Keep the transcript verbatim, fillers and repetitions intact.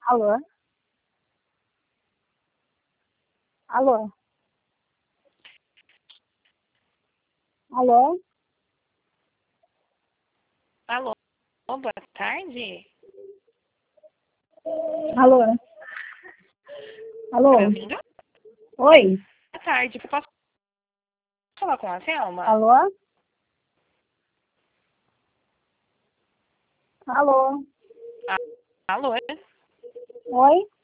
Alô? Alô? Alô? Alô, boa tarde. Alô? Tá me Alô? ouvindo? Oi? Boa tarde. Eu posso falar com a Selma? Alô? Alô? Ah, alô? Oi?